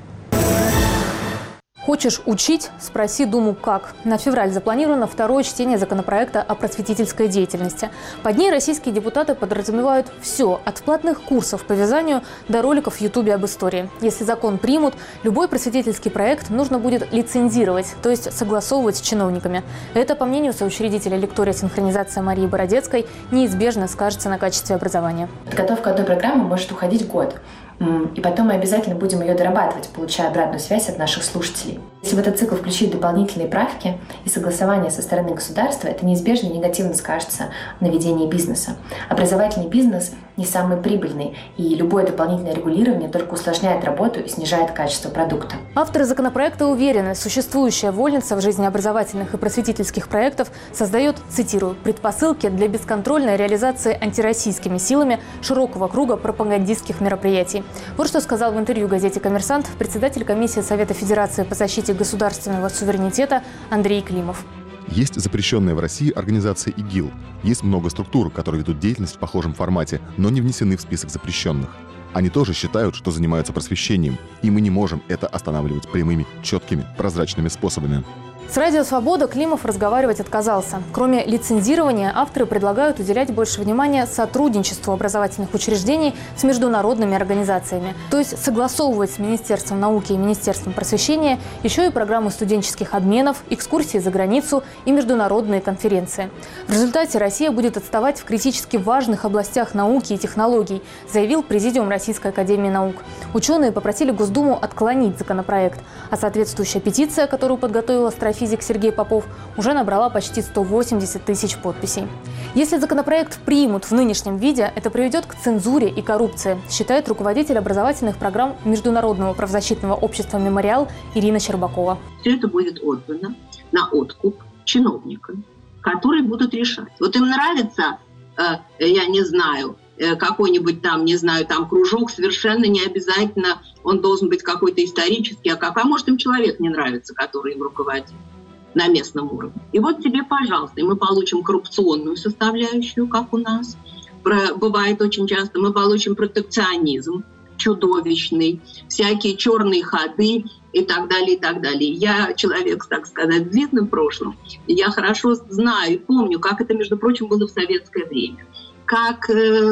Хочешь учить? Спроси Думу как. На февраль запланировано второе чтение законопроекта о просветительской деятельности. Под ней российские депутаты подразумевают все, от платных курсов по вязанию до роликов в Ютубе об истории. Если закон примут, любой просветительский проект нужно будет лицензировать, то есть согласовывать с чиновниками. Это, по мнению соучредителя лектория синхронизации Марии Бородецкой, неизбежно скажется на качестве образования. Подготовка одной программы может уходить год. И потом мы обязательно будем ее дорабатывать, получая обратную связь от наших слушателей. Если в этот цикл включить дополнительные правки и согласования со стороны государства, это неизбежно негативно скажется на ведении бизнеса. Образовательный бизнес не самый прибыльный, и любое дополнительное регулирование только усложняет работу и снижает качество продукта. Авторы законопроекта уверены, существующая вольница в жизни образовательных и просветительских проектов создает, цитирую, предпосылки для бесконтрольной реализации антироссийскими силами широкого круга пропагандистских мероприятий. Вот что сказал в интервью газете «Коммерсант» председатель комиссии Совета Федерации по защите государственного суверенитета Андрей Климов. Есть запрещенная в России организация ИГИЛ. Есть много структур, которые ведут деятельность в похожем формате, но не внесены в список запрещенных. Они тоже считают, что занимаются просвещением, и мы не можем это останавливать прямыми, четкими, прозрачными способами. С «Радио Свобода» Климов разговаривать отказался. Кроме лицензирования, авторы предлагают уделять больше внимания сотрудничеству образовательных учреждений с международными организациями. То есть согласовывать с Министерством науки и Министерством просвещения еще и программы студенческих обменов, экскурсии за границу и международные конференции. В результате Россия будет отставать в критически важных областях науки и технологий, заявил Президиум Российской академии наук. Ученые попросили Госдуму отклонить законопроект, а соответствующая петиция, которую подготовила астрофизик Сергей Попов, уже набрала почти сто восемьдесят тысяч подписей. Если законопроект примут в нынешнем виде, это приведет к цензуре и коррупции, считает руководитель образовательных программ Международного правозащитного общества «Мемориал» Ирина Щербакова. Все это будет отдано на откуп чиновникам, которые будут решать. Вот им нравится, э, я не знаю, какой-нибудь там, не знаю, там кружок, совершенно не обязательно он должен быть какой-то исторический, а как, а может им человек не нравится, который им руководит на местном уровне. И вот тебе, пожалуйста, и мы получим коррупционную составляющую, как у нас, бывает очень часто, мы получим протекционизм чудовищный, всякие черные ходы и так далее, и так далее. Я человек, так сказать, с длинным прошлым, и я хорошо знаю и помню, как это, между прочим, было в советское время. Как э,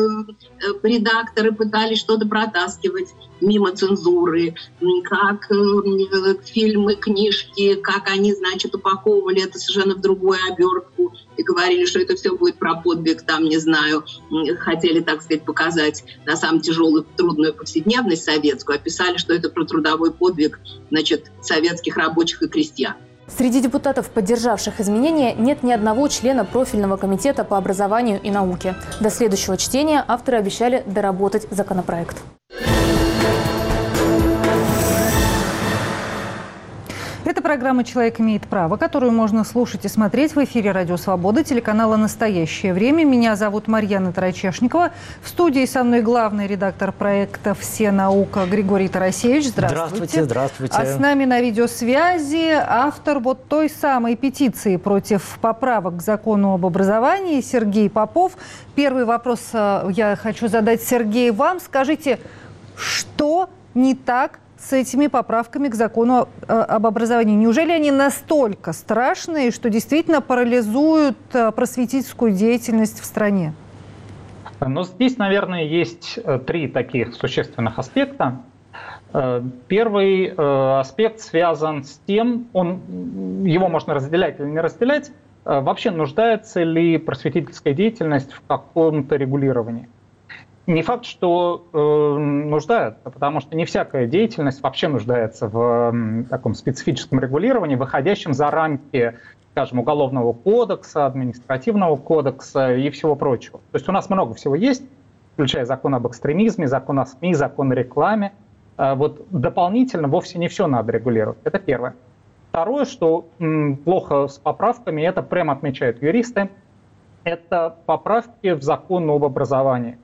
редакторы пытались что-то протаскивать мимо цензуры, как э, фильмы, книжки, как они, значит, упаковывали это совершенно в другую обертку и говорили, что это все будет про подвиг, там, не знаю, хотели, так сказать, показать на самом тяжелую, трудную повседневность советскую, а писали, что это про трудовой подвиг, значит, советских рабочих и крестьян. Среди депутатов, поддержавших изменения, нет ни одного члена профильного комитета по образованию и науке. До следующего чтения авторы обещали доработать законопроект. Это программа «Человек имеет право», которую можно слушать и смотреть в эфире «Радио Свобода», телеканала «Настоящее время». Меня зовут Марьяна Тарачешникова. В студии со мной главный редактор проекта «Все наука» Григорий Тарасевич. Здравствуйте. Здравствуйте, здравствуйте. А с нами на видеосвязи автор вот той самой петиции против поправок к закону об образовании Сергей Попов. Первый вопрос я хочу задать, Сергей, вам. Скажите, что не так с этими поправками к закону об образовании? Неужели они настолько страшные, что действительно парализуют просветительскую деятельность в стране? Ну, здесь, наверное, есть три таких существенных аспекта. Первый аспект связан с тем, он, его можно разделять или не разделять, вообще нуждается ли просветительская деятельность в каком-то регулировании. Не факт, что э, нуждается, потому что не всякая деятельность вообще нуждается в э, таком специфическом регулировании, выходящем за рамки, скажем, Уголовного кодекса, Административного кодекса и всего прочего. То есть у нас много всего есть, включая закон об экстремизме, закон о СМИ, закон о рекламе. Э, вот дополнительно вовсе не все надо регулировать. Это первое. Второе, что м, плохо с поправками, это прямо отмечают юристы, это поправки в закон об образовании.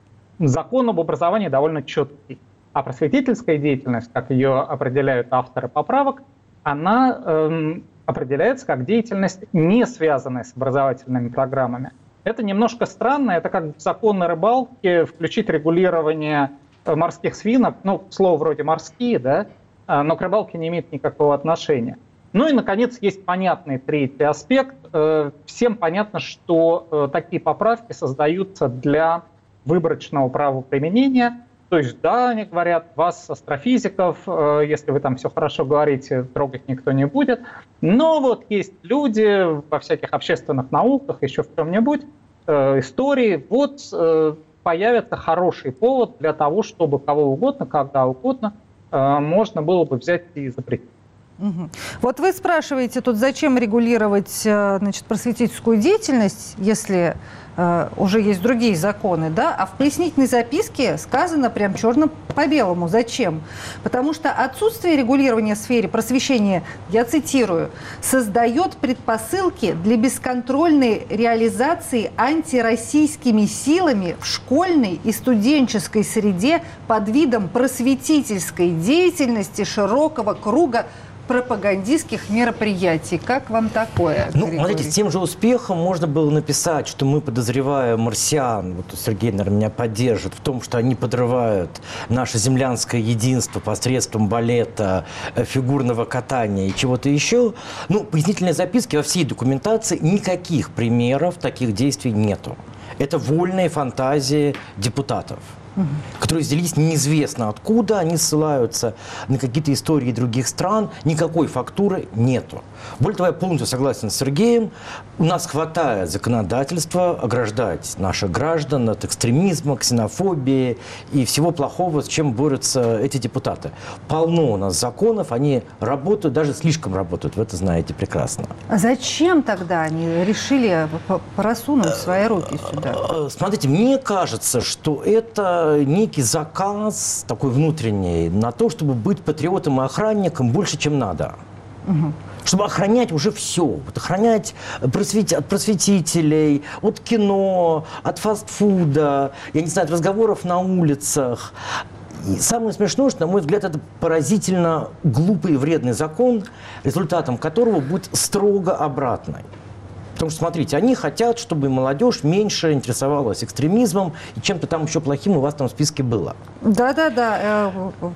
Закон об образовании довольно четкий, а просветительская деятельность, как ее определяют авторы поправок, она эм, определяется как деятельность, не связанная с образовательными программами. Это немножко странно, это как в закон о рыбалке включить регулирование морских свинок, ну, слово вроде «морские», да, но к рыбалке не имеет никакого отношения. Ну и, наконец, есть понятный третий аспект. Всем понятно, что такие поправки создаются для выборочного правоприменения. То есть, да, они говорят, вас, астрофизиков, если вы там все хорошо говорите, трогать никто не будет. Но вот есть люди во всяких общественных науках, еще в чем-нибудь, истории, вот появится хороший повод для того, чтобы кого угодно, когда угодно, можно было бы взять и запретить. Угу. Вот вы спрашиваете тут, зачем регулировать, значит, просветительскую деятельность, если э, уже есть другие законы, да? А в пояснительной записке сказано прям черным по белому. Зачем? Потому что отсутствие регулирования в сфере просвещения, я цитирую, создает предпосылки для бесконтрольной реализации антироссийскими силами в школьной и студенческой среде под видом просветительской деятельности широкого круга пропагандистских мероприятий. Как вам такое, Ну, Григорий? смотрите, с тем же успехом можно было написать, что мы подозреваем марсиан, вот Сергей, наверное, меня поддержит, в том, что они подрывают наше землянское единство посредством балета, фигурного катания и чего-то еще. Ну, пояснительной записки во всей документации никаких примеров таких действий нету. Это вольные фантазии депутатов, угу. которые взялись неизвестно откуда, они ссылаются на какие-то истории других стран, никакой фактуры нету. Более того, я полностью согласен с Сергеем, у нас хватает законодательства ограждать наших граждан от экстремизма, ксенофобии и всего плохого, с чем борются эти депутаты. Полно у нас законов, они работают, даже слишком работают, вы это знаете прекрасно. А зачем тогда они решили просунуть свои руки сюда? Смотрите, мне кажется, что это некий заказ такой внутренний на то, чтобы быть патриотом и охранником больше, чем надо. Угу. Чтобы охранять уже все. Вот охранять просвет... от просветителей, от кино, от фастфуда, я не знаю, от разговоров на улицах. И самое смешное, что, на мой взгляд, это поразительно глупый и вредный закон, результатом которого будет строго обратный. Потому что, смотрите, они хотят, чтобы молодежь меньше интересовалась экстремизмом и чем-то там еще плохим у вас там в списке было. Да-да-да.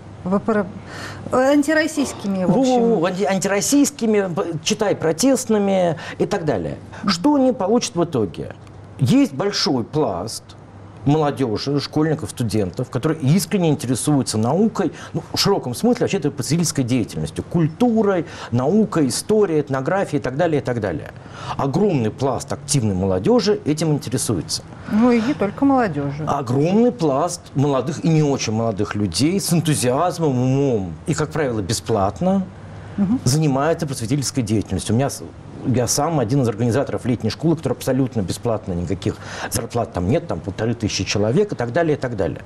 Антироссийскими, в общем. Во, антироссийскими, читай, протестными и так далее. Что они получат в итоге? Есть большой пласт молодежи, школьников, студентов, которые искренне интересуются наукой, ну, в широком смысле, вообще это просветительской деятельностью, культурой, наукой, историей, этнографией и так далее, и так далее. Огромный пласт активной молодежи этим интересуется. Ну и не только молодежи. Огромный пласт молодых и не очень молодых людей с энтузиазмом, умом и, как правило, бесплатно угу. занимается просветительской деятельностью. У меня Я сам один из организаторов летней школы, которая абсолютно бесплатно, никаких зарплат там нет, там полторы тысячи человек и так далее, и так далее.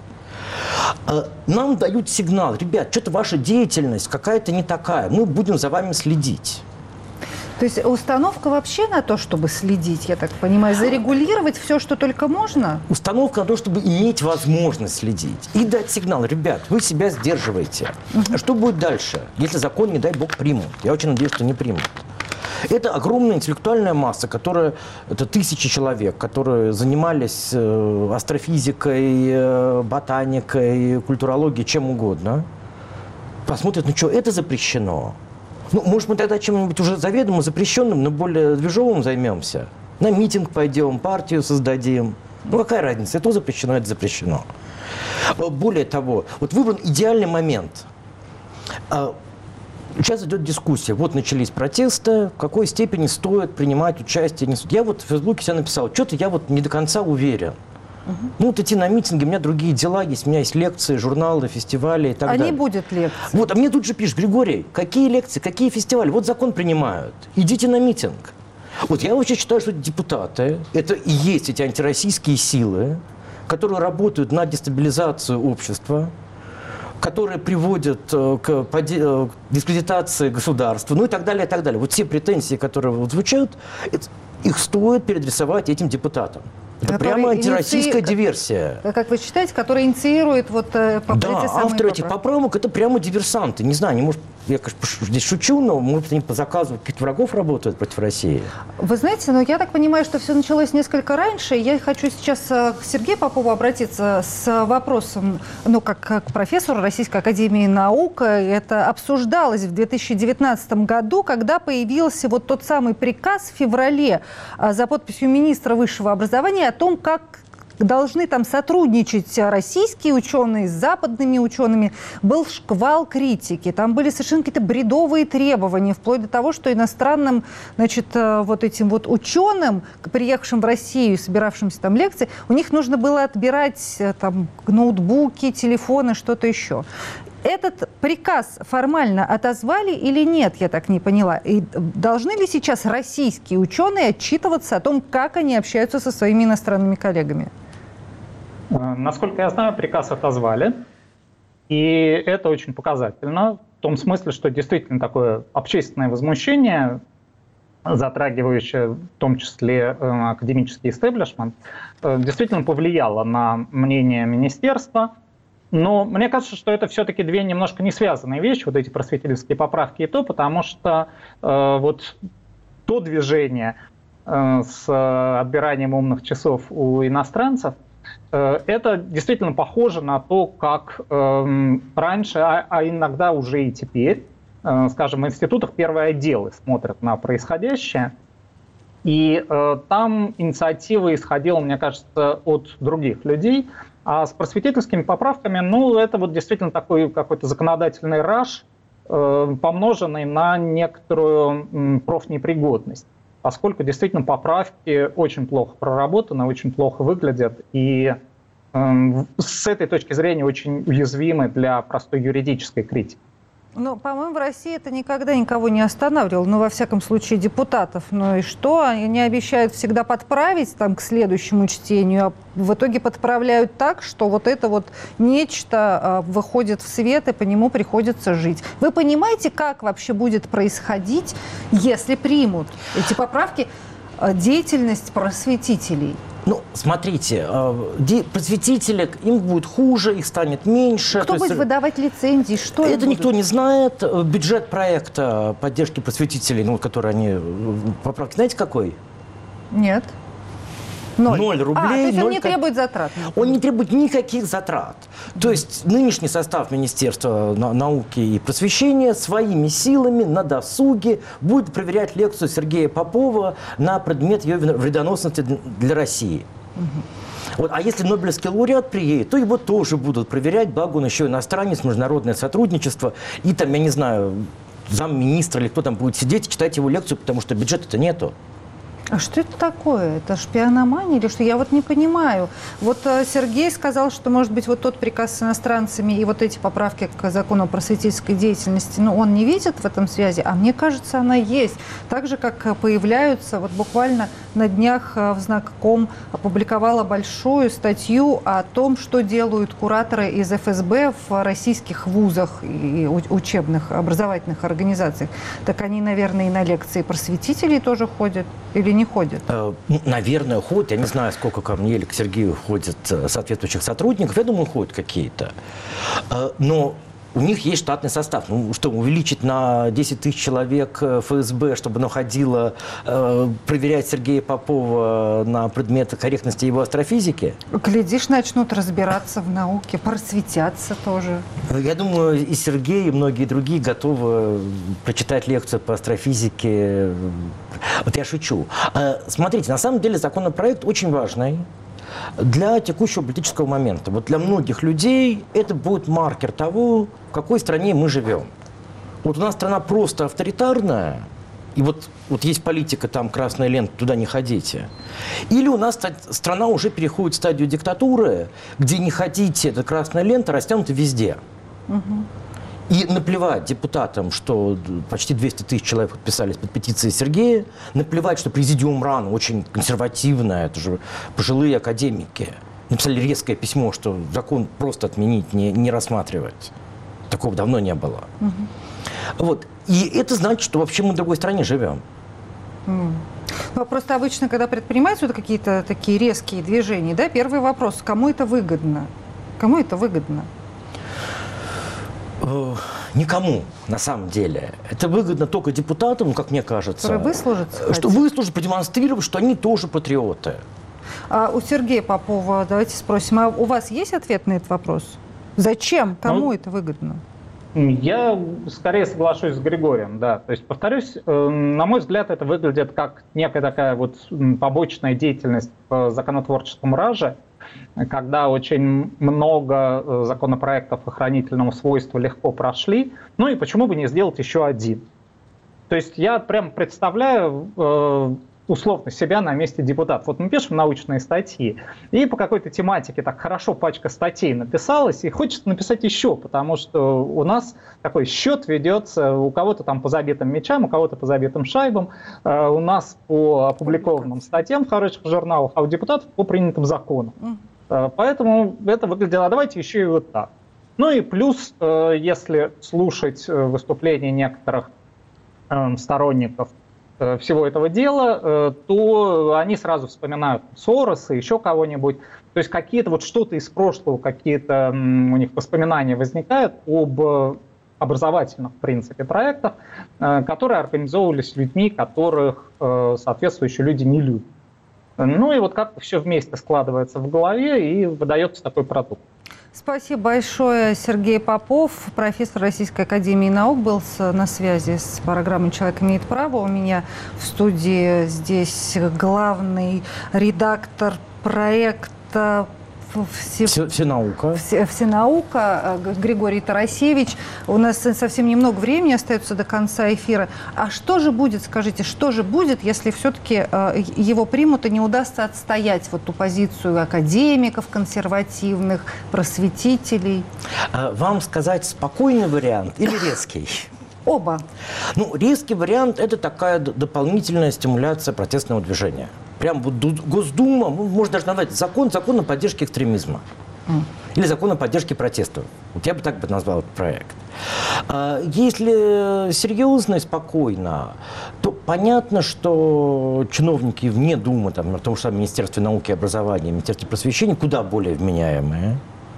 Нам дают сигнал, ребят, что-то ваша деятельность какая-то не такая, мы будем за вами следить. То есть установка вообще на то, чтобы следить, я так понимаю, зарегулировать все, что только можно? Установка на то, чтобы иметь возможность следить и дать сигнал, ребят, вы себя сдерживаете. Угу. Что будет дальше, если закон, не дай бог, примут? Я очень надеюсь, что не примут. Это огромная интеллектуальная масса, которая, это тысячи человек, которые занимались э, астрофизикой, э, ботаникой, культурологией, чем угодно. Посмотрят, ну что, это запрещено. Ну, может, мы тогда чем-нибудь уже заведомо запрещенным, но более движовым займемся. На митинг пойдем, партию создадим. Ну, какая разница, это запрещено, это запрещено. Более того, вот выбран идеальный момент. Сейчас идет дискуссия. Вот начались протесты, в какой степени стоит принимать участие. Я вот в Фейсбуке себе написал, что-то я вот не до конца уверен. Угу. Ну, вот идти на митинги, у меня другие дела есть, у меня есть лекции, журналы, фестивали и так а далее. А не будет лекций? Вот, а мне тут же пишут, Григорий, какие лекции, какие фестивали? Вот закон принимают, идите на митинг. Вот я вообще считаю, что депутаты, это и есть эти антироссийские силы, которые работают на дестабилизацию общества, которые приводят к дискредитации государства, ну и так далее, и так далее. Вот все претензии, которые вот звучат, это, их стоит переадресовать этим депутатам. Это прямо антироссийская иници... диверсия. Как вы считаете, которая инициирует вот да, авторы этих поправок – это прямо диверсанты. Не знаю, они, может, я, конечно, здесь шучу, но, может, они по заказу каких-то врагов работают против России. Вы знаете, но я так понимаю, что все началось несколько раньше. Я хочу сейчас к Сергею Попову обратиться с вопросом, ну, как к профессору Российской академии наук. Это обсуждалось в две тысячи девятнадцатом году, когда появился вот тот самый приказ в феврале за подписью министра высшего образования о том, как должны там сотрудничать российские ученые с западными учеными. Был шквал критики. Там были совершенно какие-то бредовые требования, вплоть до того, что иностранным, значит, вот этим вот ученым, приехавшим в Россию, собиравшимся там лекции, у них нужно было отбирать там ноутбуки, телефоны, что-то еще. Этот приказ формально отозвали или нет, я так не поняла. И должны ли сейчас российские ученые отчитываться о том, как они общаются со своими иностранными коллегами? Насколько я знаю, приказ отозвали. И это очень показательно. В том смысле, что действительно такое общественное возмущение, затрагивающее в том числе академический истеблишмент, действительно повлияло на мнение министерства. Но мне кажется, что это все-таки две немножко не связанные вещи, вот эти просветительские поправки и то, потому что э, вот то движение э, с отбиранием умных часов у иностранцев, э, это действительно похоже на то, как э, раньше, а, а иногда уже и теперь, э, скажем, в институтах первые отделы смотрят на происходящее. И э, там инициатива исходила, мне кажется, от других людей. А с просветительскими поправками, ну, это вот действительно такой какой-то законодательный раш, э, помноженный на некоторую м, профнепригодность. Поскольку действительно поправки очень плохо проработаны, очень плохо выглядят и э, с этой точки зрения очень уязвимы для простой юридической критики. Ну, по-моему, в России это никогда никого не останавливало, ну, во всяком случае, депутатов. Ну и что? Они обещают всегда подправить там к следующему чтению, а в итоге подправляют так, что вот это вот нечто а, выходит в свет, и по нему приходится жить. Вы понимаете, как вообще будет происходить, если примут эти поправки, деятельность просветителей? Ну, смотрите, просветители, им будет хуже, их станет меньше. Кто будет есть, выдавать лицензии? Что это никто не знает. Бюджет проекта поддержки просветителей, ну, который они поправки, знаете, какой? Нет. Ноль. Ноль рублей. А, то есть он не требует затрат? Он не требует никаких затрат. Mm-hmm. То есть нынешний состав Министерства науки и просвещения своими силами на досуге будет проверять лекцию Сергея Попова на предмет ее вредоносности для России. Mm-hmm. Вот, а если Нобелевский лауреат приедет, то его тоже будут проверять, благо он еще иностранец, международное сотрудничество. И там, я не знаю, замминистра или кто там будет сидеть и читать его лекцию, потому что бюджета-то нету. А что это такое? Это шпиономания или что? Я вот не понимаю. Вот Сергей сказал, что, может быть, вот тот приказ с иностранцами и вот эти поправки к закону о просветительской деятельности, ну, он не видит в этом связи, а мне кажется, она есть. Так же, как появляются, вот буквально на днях в Знак.ком опубликовала большую статью о том, что делают кураторы из эф эс бэ в российских вузах и учебных образовательных организациях. Так они, наверное, и на лекции просветителей тоже ходят или не ходят? Наверное, ходят. Я не знаю, сколько ко мне или к Сергею ходят соответствующих сотрудников. Я думаю, ходят какие-то. Но у них есть штатный состав. Ну что, увеличить на десять тысяч человек эф эс бэ, чтобы оно ходило э, проверять Сергея Попова на предмет корректности его астрофизики? Глядишь, начнут разбираться в науке, просветятся тоже. Я думаю, и Сергей, и многие другие готовы прочитать лекцию по астрофизике. Вот я шучу. Смотрите, на самом деле законопроект очень важный для текущего политического момента. Вот для многих людей это будет маркер того, в какой стране мы живем. Вот у нас страна просто авторитарная, и вот, вот есть политика, там красная лента, туда не ходите. Или у нас страна уже переходит в стадию диктатуры, где не хотите, эта красная лента растянута везде. Угу. И наплевать депутатам, что почти двести тысяч человек подписались под петицией Сергея, наплевать, что президиум РАН очень консервативное, это же пожилые академики, написали резкое письмо, что закон просто отменить, не, не рассматривать. Такого давно не было. Угу. Вот. И это значит, что вообще мы в другой стране живем. Mm. Ну, просто обычно, когда предпринимаются вот какие-то такие резкие движения, да, первый вопрос, кому это выгодно? Кому это выгодно? Uh, никому, на самом деле. Это выгодно только депутатам, как мне кажется. Которые выслужиться что выслужить, продемонстрировать, что они тоже патриоты. А у Сергея Попова, давайте спросим, а у вас есть ответ на этот вопрос? Зачем? Кому ну, это выгодно? Я скорее соглашусь с Григорием, да. То есть, повторюсь, на мой взгляд, это выглядит как некая такая вот побочная деятельность в законотворческом раже, когда очень много законопроектов охранительного свойства легко прошли, ну и почему бы не сделать еще один. То есть я прям представляю условно себя на месте депутата. Вот мы пишем научные статьи, и по какой-то тематике так хорошо пачка статей написалась, и хочется написать еще, потому что у нас такой счет ведется, у кого-то там по забитым мячам, у кого-то по забитым шайбам, э, у нас по опубликованным статьям в хороших журналах, а у депутатов по принятым законам. Э, поэтому это выглядело, а давайте еще и вот так. Ну и плюс, э, если слушать выступления некоторых э, сторонников всего этого дела, то они сразу вспоминают Сороса, еще кого-нибудь. То есть какие-то вот что-то из прошлого, какие-то у них воспоминания возникают об образовательных, в принципе, проектах, которые организовывались людьми, которых соответствующие люди не любят. Ну и вот как-то все вместе складывается в голове и выдается такой продукт. Спасибо большое. Сергей Попов, профессор Российской академии наук, был с, на связи с программой «Человек имеет право». У меня в студии здесь главный редактор проекта Все, все, «Всенаука». Все, «Всенаука» Григорий Тарасевич. У нас совсем немного времени остается до конца эфира. А что же будет, скажите, что же будет, если все-таки его примут и не удастся отстоять вот ту позицию академиков консервативных, просветителей? Вам сказать спокойный вариант или резкий? Оба. Ну, резкий вариант – это такая дополнительная стимуляция протестного движения. Прям вот Госдума, можно даже назвать закон, закон о поддержке экстремизма. Mm. Или закон о поддержке протестов. Вот я бы так бы назвал этот проект. Если серьезно и спокойно, то понятно, что чиновники вне Думы, там, на том же самом Министерстве науки и образования, Министерстве просвещения, куда более вменяемые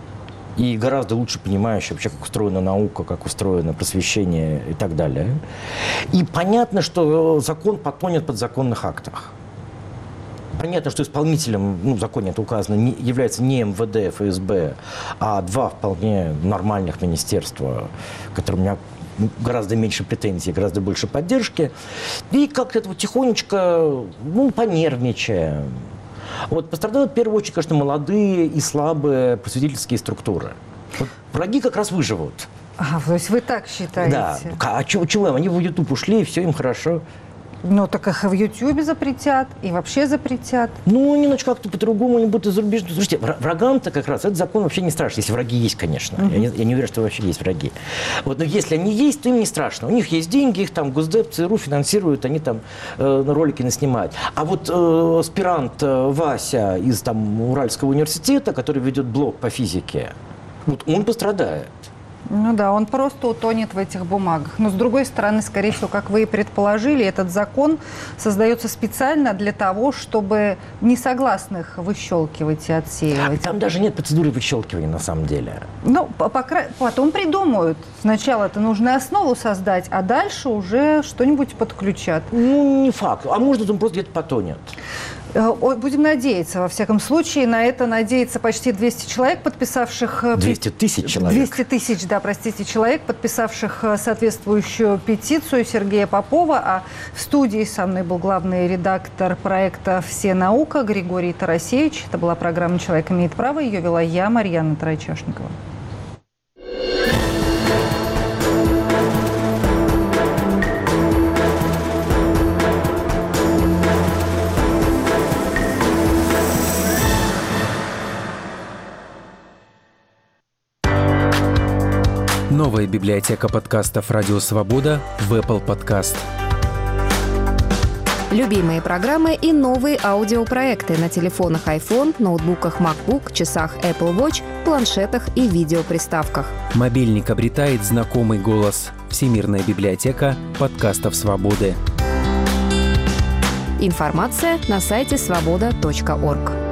и гораздо лучше понимающие вообще, как устроена наука, как устроено просвещение и так далее. И понятно, что закон потонет под законных актах. Понятно, что исполнителем, ну, в законе это указано, не, является не эм вэ дэ, эф эс бэ, а два вполне нормальных министерства, которым у меня гораздо меньше претензий, гораздо больше поддержки. И как-то это вот тихонечко, ну, понервничаем. Вот пострадают в первую очередь, конечно, молодые и слабые просветительские структуры. Вот враги как раз выживут. А, то есть вы так считаете? Да. А чего, чего им? Они в YouTube ушли, и все им хорошо. Ну, так их в Ютьюбе запретят, и вообще запретят. Ну, немножко как-то по-другому они будут зарубежные. Слушайте, врагам-то как раз этот закон вообще не страшен, если враги есть, конечно. Uh-huh. я, не, я не уверен, что вообще есть враги. Вот, но если они есть, то им не страшно. У них есть деньги, их там Госдеп, ЦРУ финансируют, они там э, ролики наснимают. А вот э, аспирант э, Вася из там Уральского университета, который ведет блог по физике, вот он пострадает. Ну да, он просто утонет в этих бумагах. Но с другой стороны, скорее всего, как вы и предположили, этот закон создается специально для того, чтобы несогласных выщелкивать и отсеивать. А там даже нет процедуры выщелкивания на самом деле. Ну, по, по, потом придумают. Сначала-то нужно основу создать, а дальше уже что-нибудь подключат. Ну, не факт. А может, он просто где-то потонет. Будем надеяться, во всяком случае. На это надеется почти двести человек, подписавших... двести тысяч человек. двести тысяч, да, простите, человек, подписавших соответствующую петицию Сергея Попова. А в студии со мной был главный редактор проекта «Всенаука» Григорий Тарасевич. Это была программа «Человек имеет право». Ее вела я, Марьяна Трайчашникова. Новая библиотека подкастов «Радио Свобода» в Apple Podcast. Любимые программы и новые аудиопроекты на телефонах iPhone, ноутбуках MacBook, часах Apple Watch, планшетах и видеоприставках. Мобильник обретает знакомый голос. Всемирная библиотека подкастов «Свободы». Информация на сайте свобода точка орг.